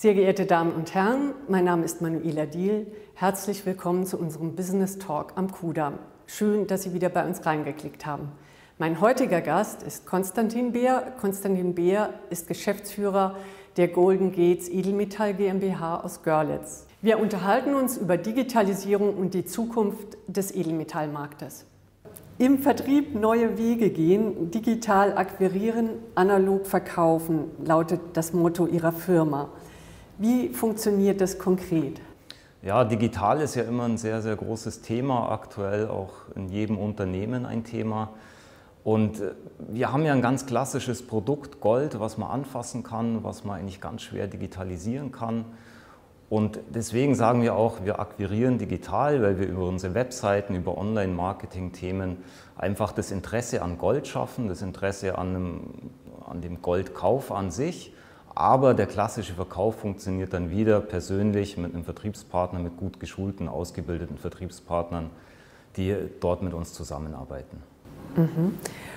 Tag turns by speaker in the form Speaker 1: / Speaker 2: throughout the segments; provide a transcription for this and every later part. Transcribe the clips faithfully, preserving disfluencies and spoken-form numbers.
Speaker 1: Sehr geehrte Damen und Herren, mein Name ist Manuela Diehl. Herzlich willkommen zu unserem Business Talk am Kudamm. Schön, dass Sie wieder bei uns reingeklickt haben. Mein heutiger Gast ist Konstantin Beer. Konstantin Beer ist Geschäftsführer der Golden Gates Edelmetall GmbH aus Görlitz. Wir unterhalten uns über Digitalisierung und die Zukunft des Edelmetallmarktes. Im Vertrieb neue Wege gehen, digital akquirieren, analog verkaufen, lautet das Motto Ihrer Firma. Wie funktioniert das konkret?
Speaker 2: Ja, digital ist ja immer ein sehr, sehr großes Thema, aktuell auch in jedem Unternehmen ein Thema. Und wir haben ja ein ganz klassisches Produkt, Gold, was man anfassen kann, was man eigentlich ganz schwer digitalisieren kann. Und deswegen sagen wir auch, wir akquirieren digital, weil wir über unsere Webseiten, über Online-Marketing-Themen einfach das Interesse an Gold schaffen, das Interesse an, einem, an dem Goldkauf an sich. Aber der klassische Verkauf funktioniert dann wieder persönlich mit einem Vertriebspartner, mit gut geschulten, ausgebildeten Vertriebspartnern, die dort mit uns zusammenarbeiten.
Speaker 1: Mhm.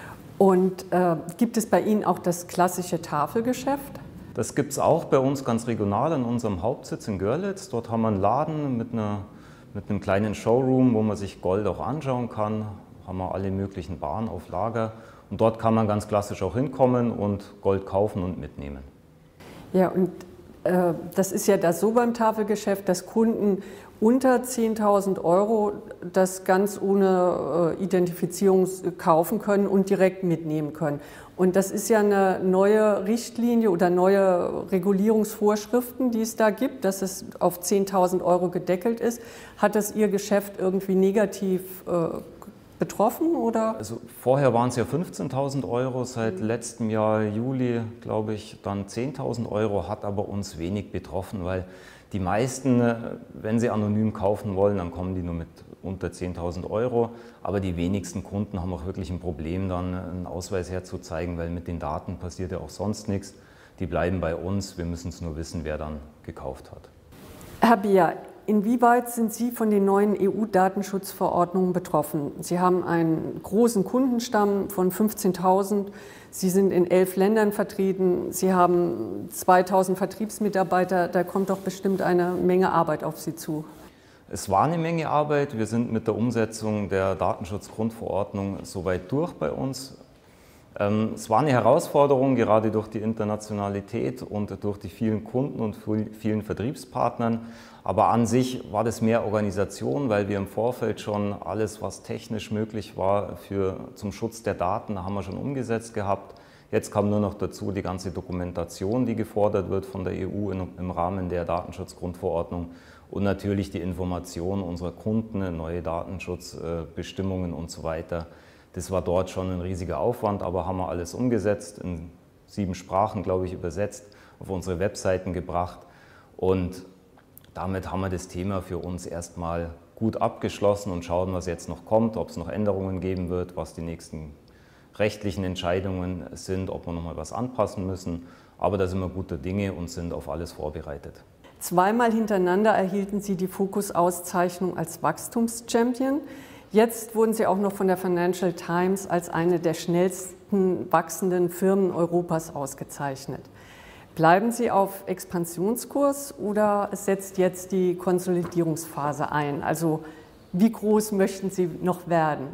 Speaker 1: Und äh, gibt es bei Ihnen auch das klassische Tafelgeschäft?
Speaker 2: Das gibt es auch bei uns ganz regional an unserem Hauptsitz in Görlitz. Dort haben wir einen Laden mit, einer, mit einem kleinen Showroom, wo man sich Gold auch anschauen kann. Haben wir alle möglichen Waren auf Lager. Und dort kann man ganz klassisch auch hinkommen und Gold kaufen und mitnehmen.
Speaker 1: Ja, und äh, das ist ja das so beim Tafelgeschäft, dass Kunden unter zehntausend Euro das ganz ohne äh, Identifizierung kaufen können und direkt mitnehmen können. Und das ist ja eine neue Richtlinie oder neue Regulierungsvorschriften, die es da gibt, dass es auf zehntausend Euro gedeckelt ist. Hat das Ihr Geschäft irgendwie negativ äh, betroffen? Oder?
Speaker 2: Also vorher waren es ja fünfzehntausend Euro, seit letztem Jahr Juli, glaube ich, dann zehntausend Euro, hat aber uns wenig betroffen, weil die meisten, wenn sie anonym kaufen wollen, dann kommen die nur mit unter zehntausend Euro. Aber die wenigsten Kunden haben auch wirklich ein Problem, dann einen Ausweis herzuzeigen, weil mit den Daten passiert ja auch sonst nichts. Die bleiben bei uns, wir müssen es nur wissen, wer dann gekauft hat.
Speaker 1: Herr Beer, inwieweit sind Sie von den neuen E U-Datenschutzverordnungen betroffen? Sie haben einen großen Kundenstamm von fünfzehntausend. Sie sind in elf Ländern vertreten. Sie haben zweitausend Vertriebsmitarbeiter. Da kommt doch bestimmt eine Menge Arbeit auf Sie zu.
Speaker 2: Es war eine Menge Arbeit. Wir sind mit der Umsetzung der Datenschutzgrundverordnung soweit durch bei uns. Es war eine Herausforderung, gerade durch die Internationalität und durch die vielen Kunden und vielen Vertriebspartnern. Aber an sich war das mehr Organisation, weil wir im Vorfeld schon alles, was technisch möglich war für, zum Schutz der Daten, haben wir schon umgesetzt gehabt. Jetzt kam nur noch dazu die ganze Dokumentation, die gefordert wird von der E U im Rahmen der Datenschutzgrundverordnung und natürlich die Information unserer Kunden, neue Datenschutzbestimmungen und so weiter. Das war dort schon ein riesiger Aufwand, aber haben wir alles umgesetzt, in sieben Sprachen, glaube ich, übersetzt, auf unsere Webseiten gebracht. Und damit haben wir das Thema für uns erstmal gut abgeschlossen und schauen, was jetzt noch kommt, ob es noch Änderungen geben wird, was die nächsten rechtlichen Entscheidungen sind, ob wir noch mal was anpassen müssen. Aber da sind wir guter Dinge und sind auf alles vorbereitet.
Speaker 1: Zweimal hintereinander erhielten Sie die Focus-Auszeichnung als Wachstumschampion. Jetzt wurden Sie auch noch von der Financial Times als eine der schnellsten wachsenden Firmen Europas ausgezeichnet. Bleiben Sie auf Expansionskurs oder setzt jetzt die Konsolidierungsphase ein? Also wie groß möchten Sie noch werden?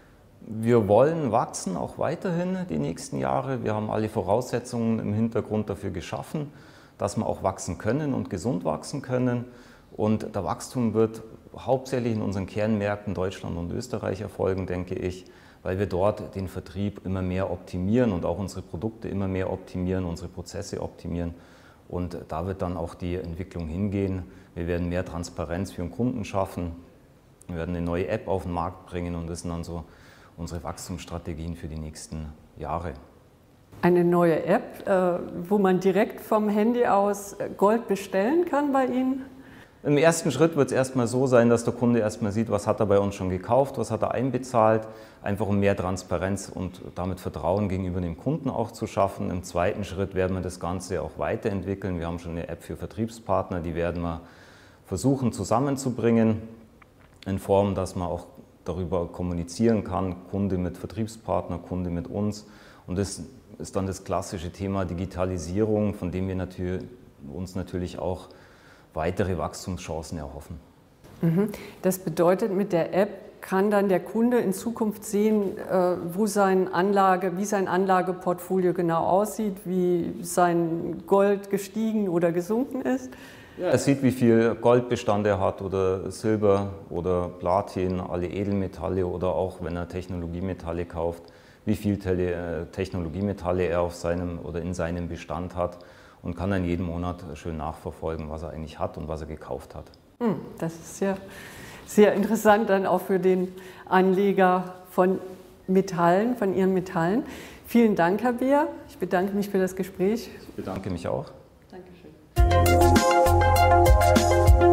Speaker 2: Wir wollen wachsen, auch weiterhin die nächsten Jahre. Wir haben alle Voraussetzungen im Hintergrund dafür geschaffen, dass wir auch wachsen können und gesund wachsen können. Und der Wachstum wird hauptsächlich in unseren Kernmärkten Deutschland und Österreich erfolgen, denke ich, weil wir dort den Vertrieb immer mehr optimieren und auch unsere Produkte immer mehr optimieren, unsere Prozesse optimieren. Und da wird dann auch die Entwicklung hingehen. Wir werden mehr Transparenz für den Kunden schaffen, wir werden eine neue App auf den Markt bringen und das sind dann so unsere Wachstumsstrategien für die nächsten Jahre.
Speaker 1: Eine neue App, wo man direkt vom Handy aus Gold bestellen kann bei Ihnen?
Speaker 2: Im ersten Schritt wird es erstmal so sein, dass der Kunde erstmal sieht, was hat er bei uns schon gekauft, was hat er einbezahlt, einfach um mehr Transparenz und damit Vertrauen gegenüber dem Kunden auch zu schaffen. Im zweiten Schritt werden wir das Ganze auch weiterentwickeln. Wir haben schon eine App für Vertriebspartner, die werden wir versuchen zusammenzubringen, in Form, dass man auch darüber kommunizieren kann, Kunde mit Vertriebspartner, Kunde mit uns. Und das ist dann das klassische Thema Digitalisierung, von dem wir natürlich uns natürlich auch weitere Wachstumschancen erhoffen.
Speaker 1: Das bedeutet, mit der App kann dann der Kunde in Zukunft sehen, wo sein Anlage, wie sein Anlageportfolio genau aussieht, wie sein Gold gestiegen oder gesunken ist?
Speaker 2: Ja, er sieht, wie viel Goldbestand er hat oder Silber oder Platin, alle Edelmetalle oder auch, wenn er Technologiemetalle kauft, wie viel Technologiemetalle er auf seinem oder in seinem Bestand hat und kann dann jeden Monat schön nachverfolgen, was er eigentlich hat und was er gekauft hat.
Speaker 1: Das ist ja sehr interessant dann auch für den Anleger von Metallen, von Ihren Metallen. Vielen Dank, Herr Beer. Ich bedanke mich für das Gespräch.
Speaker 2: Ich bedanke mich auch.
Speaker 1: Dankeschön.